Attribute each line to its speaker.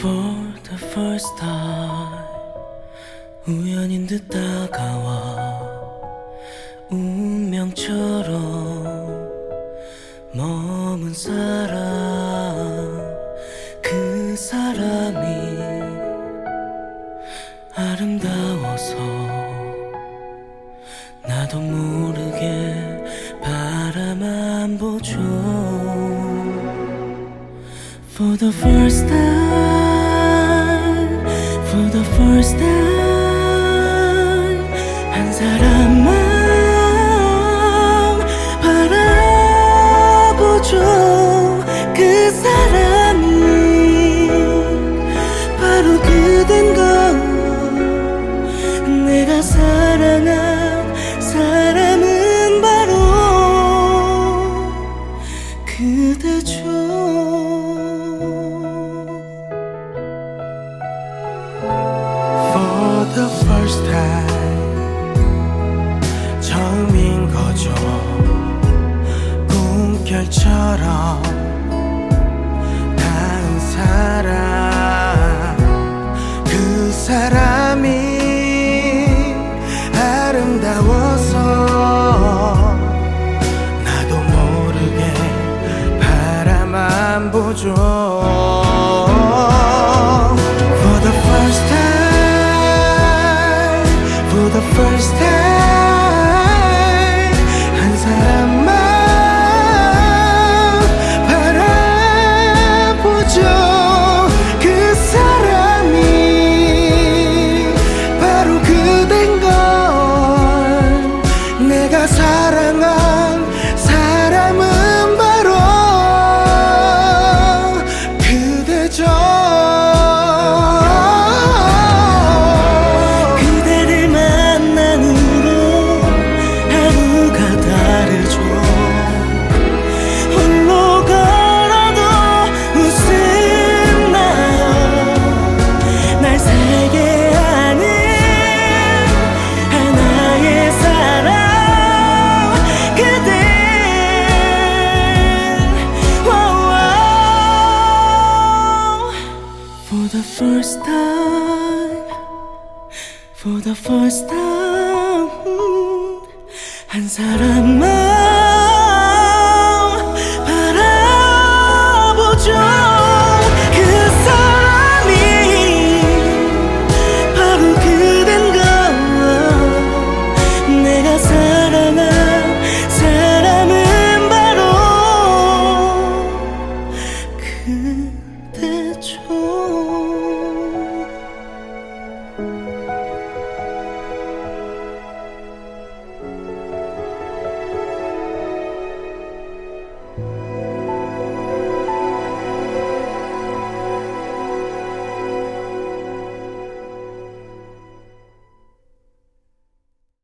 Speaker 1: For the first time 우연인 듯 다가와 운명처럼 머문 사람, 그 사람이 아름다워서 나도 모르게 바라만 보죠. For the first time, for the first time 한 사람만 바라보죠. 그 사람이 바로 그댄 걸, 내가 사랑한 사람은 바로 그대죠.
Speaker 2: For the first time 처음인 거죠. 꿈결처럼 닿은 사람, 그 사람이 아름다워서 나도 모르게 바라만 보죠. For the first time, for the first time 한 사람만 바라보죠. 그 사람이 바로 그댄 걸, 내가 사랑한 사람은 바로 그대죠.
Speaker 1: 그대를 만난 후로 하루가 다르죠. 홀로 걸어도 웃음 나요. 날 살게 하는 하나의 사람, 그대. For the first time, for the first time 한 사람만 바라보죠. 그 사람이 바로 그댄 걸, 내가 사랑한 사람은 바로 그대죠.